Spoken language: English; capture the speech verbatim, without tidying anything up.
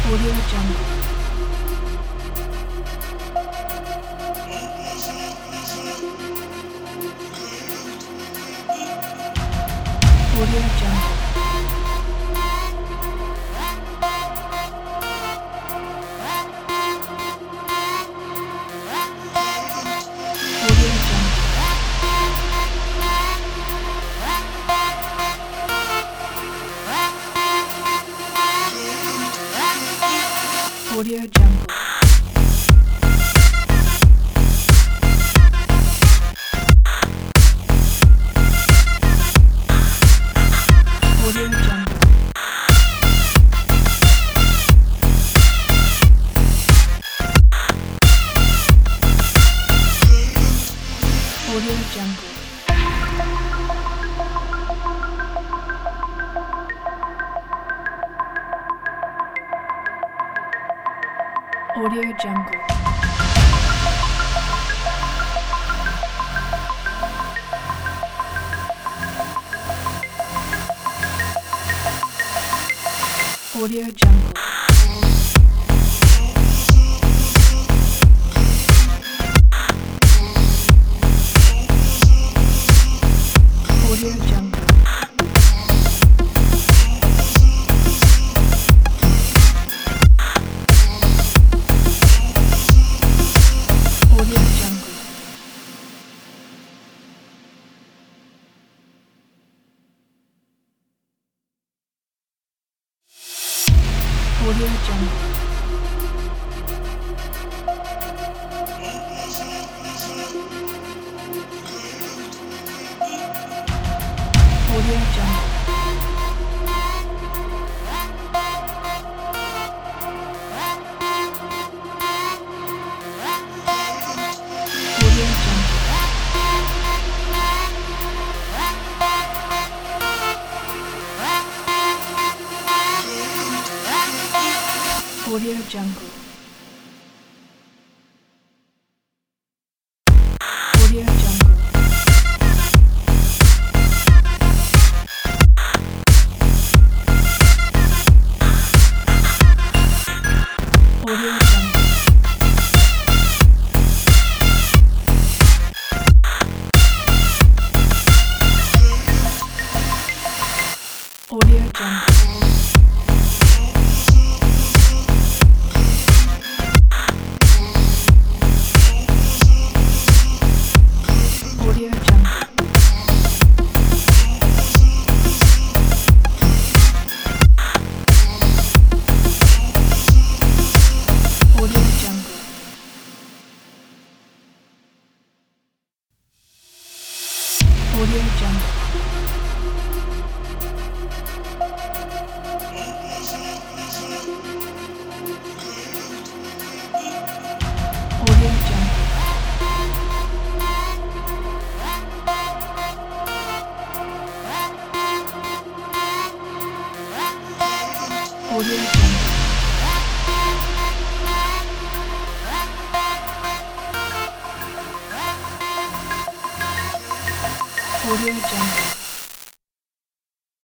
Audio Jungle. Audio Jungle. Audio Jungle. Audio Jungle. Audio Jungle. Audio Jungle. Audio Jungle. Audio Jungle. Audio Jungle. Audio Jungle. Audio Jungle. Audio Jungle. Audio Jungle. Audio Jungle. Audio Jungle. Audio Jungle. Audio Jungle. Audio Jungle. Audio Jungle.